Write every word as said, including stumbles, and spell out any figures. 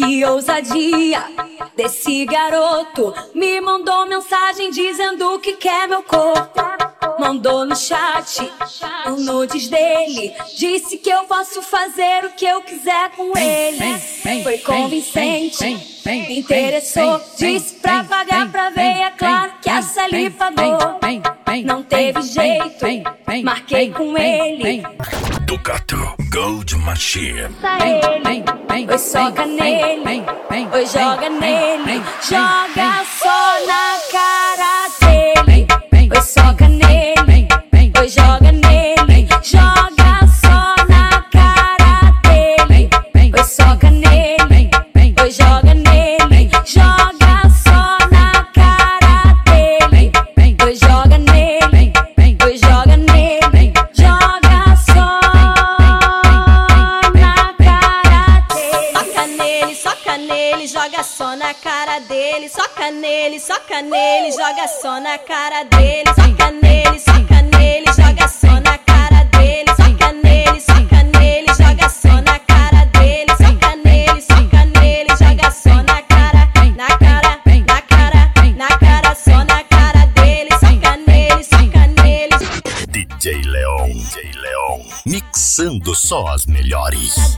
Que ousadia desse garoto. Me mandou mensagem dizendo que quer meu corpo. Mandou no chat o nudes dele. Disse que eu posso fazer o que eu quiser com ele. Foi convincente, me interessou. Disse pra pagar pra ver, é claro que essa lhe pagou. Não teve jeito, marquei com ele. Ducato Gold Machine. Oi, soca nele, oi, joga nele. Joga só na cara dele. Oi, soca nele, oi, joga nele. Joga só na cara dele. Oi, soca nele, oi, joga nele. Joga só na cara dele. Oi, joga nele, oi, joga nele. Joga só na cara dele. Soca nele, soca nele, joga só na cara dele. Soca nele, soca nele, joga só na cara dele. Soca nele, soca nele, joga só na cara dele. Soca nele, soca nele, joga só na cara dele. Soca nele, soca nele, joga só na cara, na cara, na cara, na cara, só na cara dele. Soca nele, soca nele. D J Leon, D J Leon, mixando só as melhores.